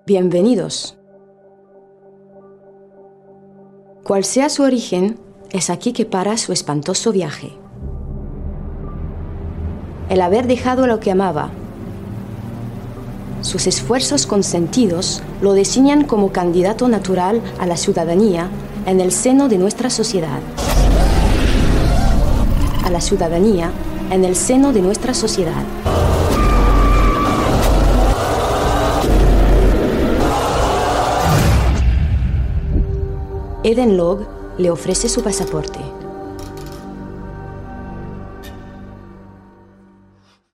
Bienvenidos. Cual sea su origen, es aquí que para su espantoso viaje. El haber dejado lo que amaba, sus esfuerzos consentidos lo designan como candidato natural a la ciudadanía en el seno de nuestra sociedad. A la ciudadanía en el seno de nuestra sociedad. Eden Log le ofrece su pasaporte.